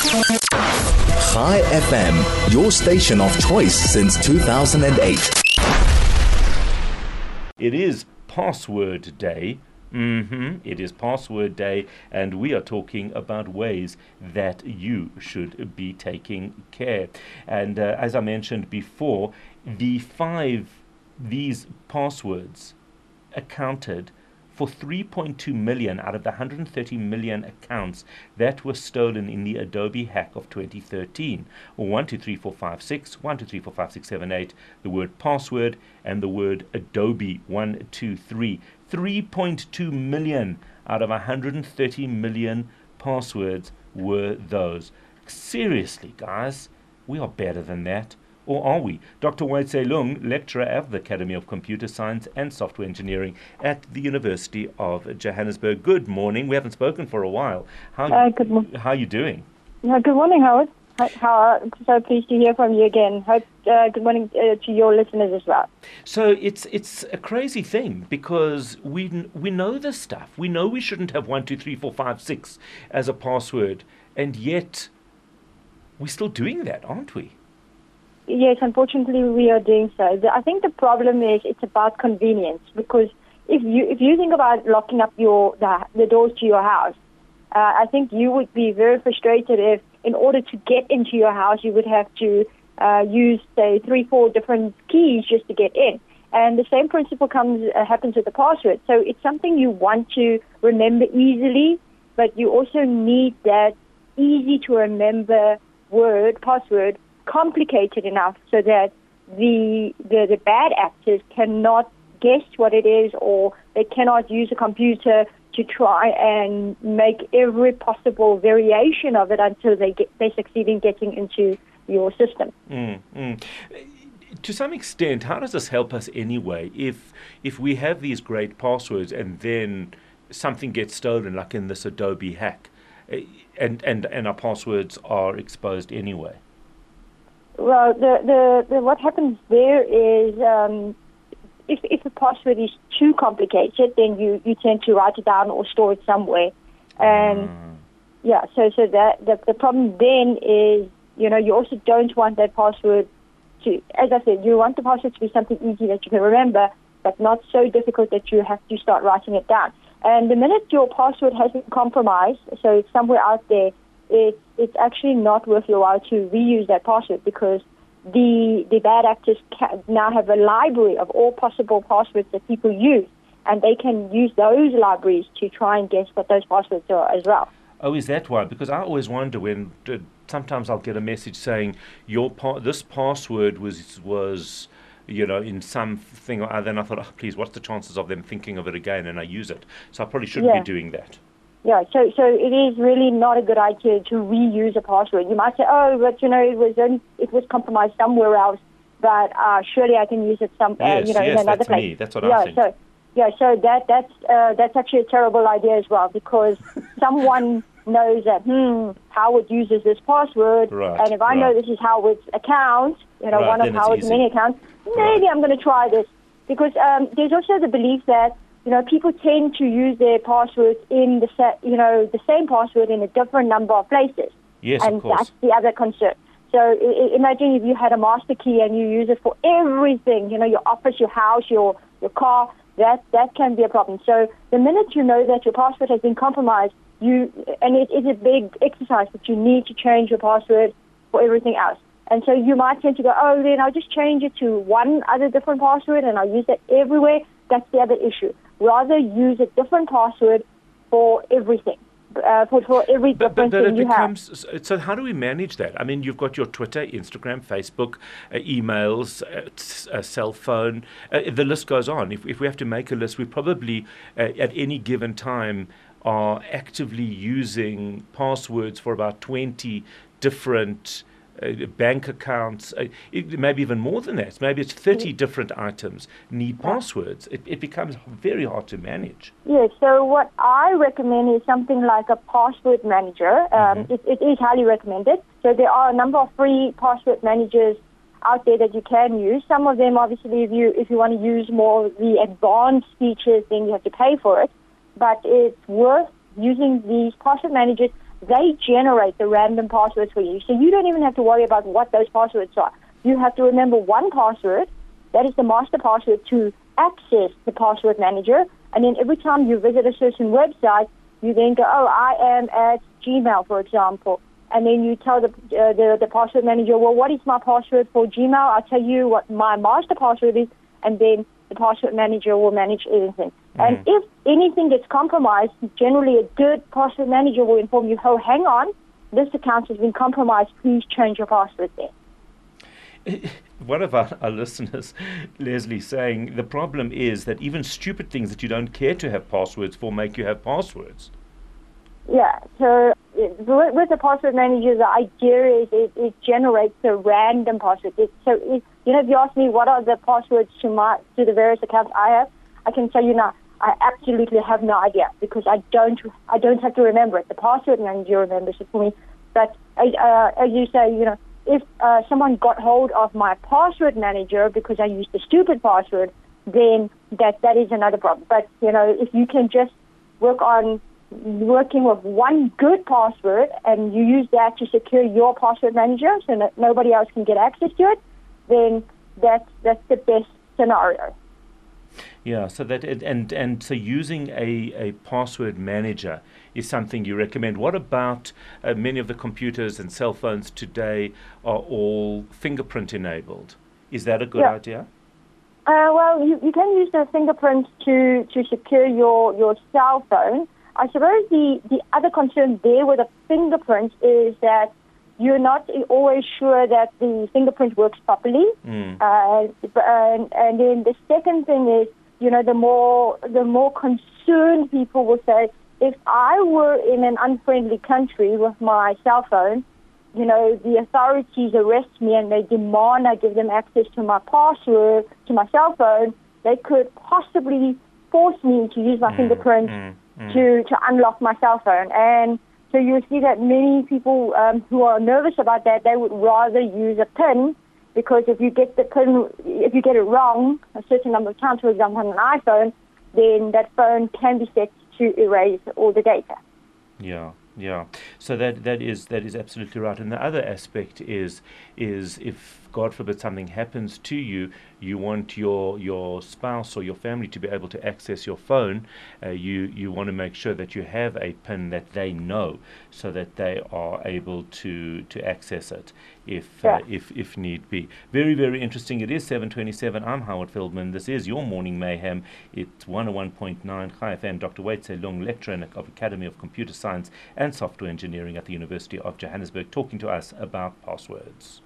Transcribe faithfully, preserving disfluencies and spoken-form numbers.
Chai F M, your station of choice since two thousand eight. It is Password Day. Mm-hmm. It is Password Day, and we are talking about ways that you should be taking care. And uh, as I mentioned before, the five, these passwords accounted for three point two million out of the one hundred thirty million accounts that were stolen in the Adobe hack of twenty thirteen. one two three four five six, one two three four five six seven eight, the word password, and the word Adobe one two three. three point two million out of one hundred thirty million passwords were those. Seriously, guys, we are better than that. Or are we? Doctor Waitse Lung, lecturer at the Academy of Computer Science and Software Engineering at the University of Johannesburg. Good morning. We haven't spoken for a while. How, uh, good mo- how are you doing? Uh, good morning, Howard. How, how, so pleased to hear from you again. Hope uh, good morning uh, to your listeners as well. So it's it's a crazy thing because we we know this stuff. We know we shouldn't have one two three four five six as a password, and yet we're still doing that, aren't we? Yes, unfortunately, we are doing so. The, I think the problem is it's about convenience, because if you if you think about locking up your the, the doors to your house, uh, I think you would be very frustrated if, in order to get into your house, you would have to uh, use, say, three, four different keys just to get in. And the same principle comes uh, happens with the password. So it's something you want to remember easily, but you also need that easy to remember word, password, complicated enough so that the, the the bad actors cannot guess what it is, or they cannot use a computer to try and make every possible variation of it until they get they succeed in getting into your system. Mm, mm. To some extent, how does this help us anyway? If if we have these great passwords and then something gets stolen, like in this Adobe hack, and and, and our passwords are exposed anyway? Well, the, the, the what happens there is um, if if the password is too complicated, then you, you tend to write it down or store it somewhere, and mm. yeah. So so that the the problem then is, you know, you also don't want that password to, as I said, you want the password to be something easy that you can remember, but not so difficult that you have to start writing it down. And the minute your password has been compromised, so it's somewhere out there, It, it's actually not worth your while to reuse that password, because the the bad actors can now have a library of all possible passwords that people use, and they can use those libraries to try and guess what those passwords are as well. Oh, is that why? Because I always wonder when uh, sometimes I'll get a message saying your pa- this password was was you know in something or other, and I thought, oh, please, what's the chances of them thinking of it again, and I use it? So I probably shouldn't yeah. be doing that. Yeah, so so it is really not a good idea to reuse a password. You might say, oh, but you know, it was in, it was compromised somewhere else, but uh, surely I can use it some, uh, yes, you know, yes, in another that's place. Me. That's what yeah, I think. So, yeah, so that that's uh, that's actually a terrible idea as well, because someone knows that hmm, Howard uses this password, right, and if I right. know this is Howard's account, you know, right, one of Howard's many accounts, maybe right. I'm going to try this, because um, there's also the belief that, you know, people tend to use their passwords in the sa- you know the same password in a different number of places. Yes, and of course. That's the other concern. So I- imagine if you had a master key and you use it for everything, you know, your office, your house, your your car. That that can be a problem. So the minute you know that your password has been compromised, you and it is a big exercise, but you need to change your password for everything else. And so you might tend to go, oh, then I'll just change it to one other different password and I'll use that everywhere. That's the other issue. Rather use a different password for everything, uh, for, for every but, different but, but thing it you becomes, have. So how do we manage that? I mean, you've got your Twitter, Instagram, Facebook, uh, emails, uh, uh, cell phone. Uh, the list goes on. If, if we have to make a list, we probably, uh, at any given time, are actively using passwords for about twenty different Uh, bank accounts, uh, it, maybe even more than that. Maybe it's thirty mm. different items need passwords. It, it becomes very hard to manage. Yes, so what I recommend is something like a password manager. Um, mm-hmm. it, it is highly recommended. So there are a number of free password managers out there that you can use. Some of them, obviously, if you if you want to use more of the advanced features, then you have to pay for it. But it's worth using these password managers. they generate the random passwords for you. So you don't even have to worry about what those passwords are. You have to remember one password, that is the master password to access the password manager. And then every time you visit a certain website, you then go, oh, I am at Gmail, for example. And then you tell the, uh, the the password manager, well, what is my password for Gmail? I'll tell you what my master password is, and then the password manager will manage everything. Mm-hmm. And if anything gets compromised, generally a good password manager will inform you, oh, hang on, this account has been compromised. Please change your password there. One of our, our listeners, Leslie, saying the problem is that even stupid things that you don't care to have passwords for make you have passwords. Yeah, so with, with the password manager, the idea is it, it generates a random password. It, so, it, you know, if you ask me what are the passwords to my to the various accounts I have, I can tell you now, I absolutely have no idea because I don't I don't have to remember it. The password manager remembers it for me. But uh, as you say, you know, if uh, someone got hold of my password manager because I used the stupid password, then that that is another problem. But, you know, if you can just work on working with one good password and you use that to secure your password manager so that nobody else can get access to it, then that's, that's the best scenario. Yeah, so that it, and and so using a, a password manager is something you recommend. What about uh, many of the computers and cell phones today are all fingerprint enabled? Is that a good yeah. idea? Uh, well, you, you can use the fingerprint to, to secure your, your cell phone. I suppose the, the other concern there with a fingerprint is that you're not always sure that the fingerprint works properly. Mm. Uh, and, and then the second thing is, you know, the more the more concerned people will say, if I were in an unfriendly country with my cell phone, you know, the authorities arrest me and they demand I give them access to my password, to my cell phone, they could possibly force me to use my mm. fingerprint mm. Mm. to to unlock my cell phone. And so you see that many people um, who are nervous about that, they would rather use a PIN, because if you get the PIN, if you get it wrong a certain number of times, for example, on an iPhone, then that phone can be set to erase all the data. Yeah. Yeah, so that that is that is absolutely right. And the other aspect is is if God forbid something happens to you, you want your your spouse or your family to be able to access your phone. Uh, you you want to make sure that you have a PIN that they know, so that they are able to to access it if yeah. uh, if if need be. Very very interesting. It is seven twenty-seven. I'm Howard Feldman. This is your Morning Mayhem. It's one oh one point nine Chai F M. Doctor Wade Long, lecturer of Academy of Computer Science and Software Engineering at the University of Johannesburg, talking to us about passwords.